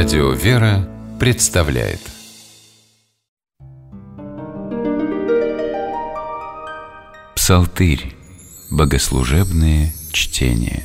Радио «Вера» представляет Псалтырь. Богослужебные чтения.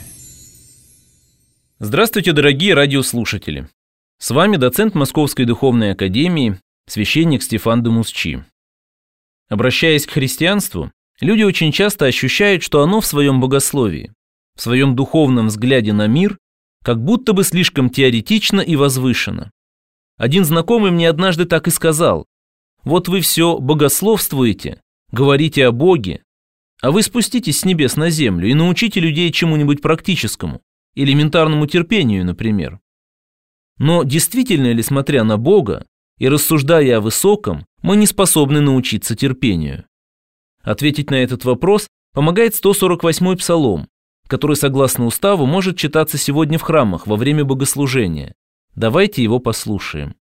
Здравствуйте, дорогие радиослушатели! С вами доцент Московской духовной академии, священник Стефан де Мусчи. Обращаясь к христианству, люди очень часто ощущают, что оно в своем богословии, в своем духовном взгляде на мир, как будто бы слишком теоретично и возвышенно. Один знакомый мне однажды так и сказал: «Вот вы все богословствуете, говорите о Боге, а вы спуститесь с небес на землю и научите людей чему-нибудь практическому, элементарному терпению, например». Но действительно ли, смотря на Бога и рассуждая о высоком, мы не способны научиться терпению? Ответить на этот вопрос помогает 148-й псалом, который, согласно уставу, может читаться сегодня в храмах во время богослужения. Давайте его послушаем.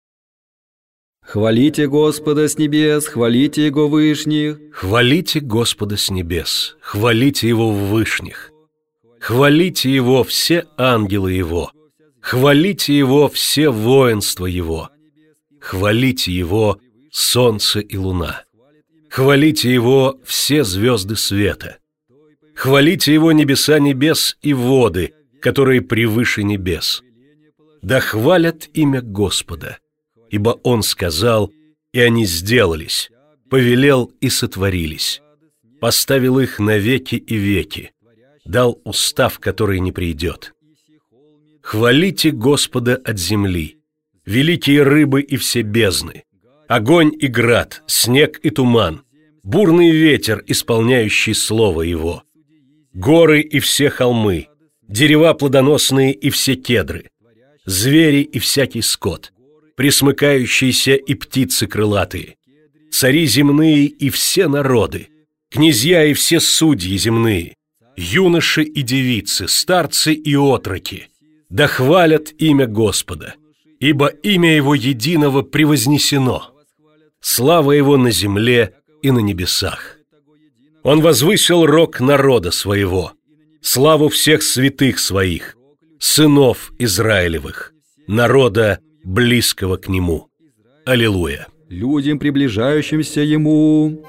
Хвалите Господа с небес, хвалите Его вышних. Хвалите Господа с небес, хвалите Его в вышних. Хвалите Его все ангелы Его, хвалите Его все воинства Его. Хвалите Его солнце и луна. Хвалите Его все звезды света. Хвалите Его небеса небес и воды, которые превыше небес. Да хвалят имя Господа, ибо Он сказал, и они сделались, повелел и сотворились, поставил их на веки и веки, дал устав, который не придет. Хвалите Господа от земли, великие рыбы и все бездны, огонь и град, снег и туман, бурный ветер, исполняющий слово Его, горы и все холмы, дерева плодоносные и все кедры, звери и всякий скот, пресмыкающиеся и птицы крылатые, цари земные и все народы, князья и все судьи земные, юноши и девицы, старцы и отроки, да хвалят имя Господа, ибо имя Его единого превознесено, слава Его на земле и на небесах. Он возвысил рог народа своего, славу всех святых своих, сынов Израилевых, народа, близкого к Нему. Аллилуйя! Людям, приближающимся Ему.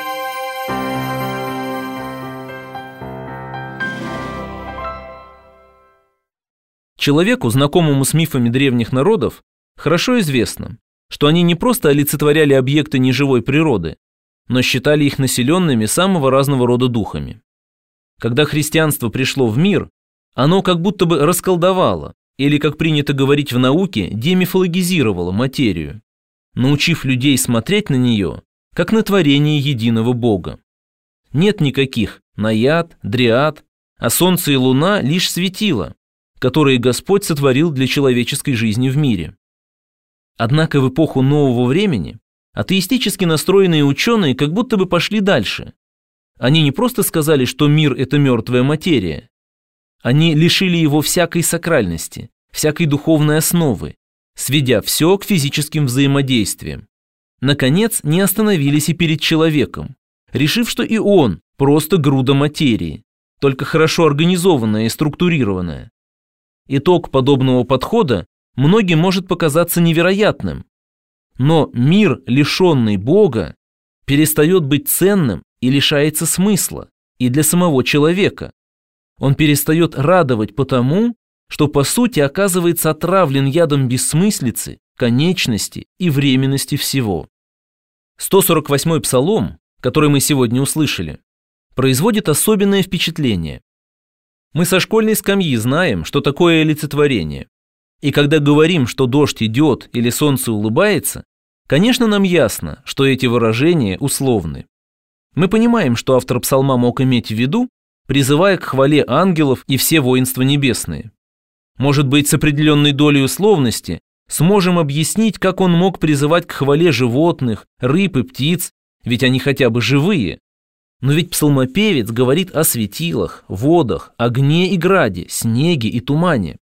Человеку, знакомому с мифами древних народов, хорошо известно, что они не просто олицетворяли объекты неживой природы, но считали их населенными самого разного рода духами. Когда христианство пришло в мир, оно как будто бы расколдовало, или, как принято говорить в науке, демифологизировало материю, научив людей смотреть на нее, как на творение единого Бога. Нет никаких наяд, дриад, а солнце и луна лишь светила, которые Господь сотворил для человеческой жизни в мире. Однако в эпоху нового времени атеистически настроенные ученые как будто бы пошли дальше. Они не просто сказали, что мир – это мертвая материя. Они лишили его всякой сакральности, всякой духовной основы, сведя все к физическим взаимодействиям. Наконец, не остановились и перед человеком, решив, что и он просто груда материи, только хорошо организованная и структурированная. Итог подобного подхода многим может показаться невероятным. Но мир, лишенный Бога, перестает быть ценным и лишается смысла и для самого человека. Он перестает радовать потому, что по сути оказывается отравлен ядом бессмыслицы, конечности и временности всего. 148-й псалом, который мы сегодня услышали, производит особенное впечатление. Мы со школьной скамьи знаем, что такое олицетворение. И когда говорим, что дождь идет или солнце улыбается, конечно, нам ясно, что эти выражения условны. Мы понимаем, что автор псалма мог иметь в виду, призывая к хвале ангелов и все воинства небесные. Может быть, с определенной долей условности сможем объяснить, как он мог призывать к хвале животных, рыб и птиц, ведь они хотя бы живые. Но ведь псалмопевец говорит о светилах, водах, огне и граде, снеге и тумане.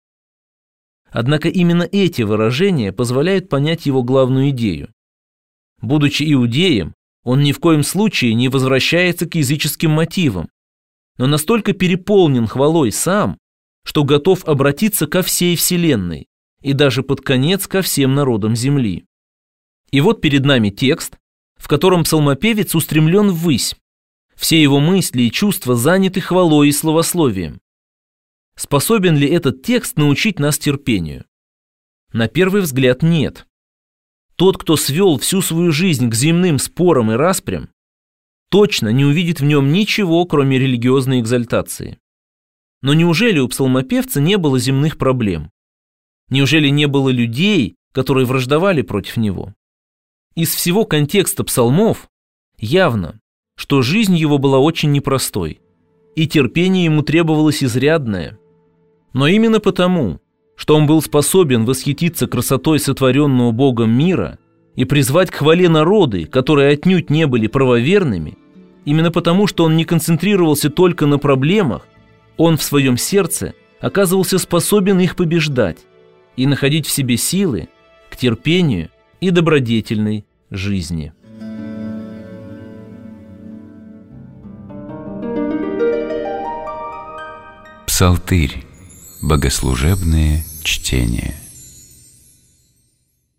Однако именно эти выражения позволяют понять его главную идею. Будучи иудеем, он ни в коем случае не возвращается к языческим мотивам, но настолько переполнен хвалой сам, что готов обратиться ко всей вселенной, и даже под конец ко всем народам земли. И вот перед нами текст, в котором псалмопевец устремлен ввысь. Все его мысли и чувства заняты хвалой и славословием. Способен ли этот текст научить нас терпению? На первый взгляд нет. Тот, кто свел всю свою жизнь к земным спорам и распрям, точно не увидит в нем ничего, кроме религиозной экзальтации. Но неужели у псалмопевца не было земных проблем? Неужели не было людей, которые враждовали против него? Из всего контекста псалмов явно, что жизнь его была очень непростой, и терпение ему требовалось изрядное. Но именно потому, что он был способен восхититься красотой сотворенного Богом мира и призвать к хвале народы, которые отнюдь не были правоверными, именно потому, что он не концентрировался только на проблемах, он в своем сердце оказывался способен их побеждать и находить в себе силы к терпению и добродетельной жизни. Псалтырь. Богослужебные чтения.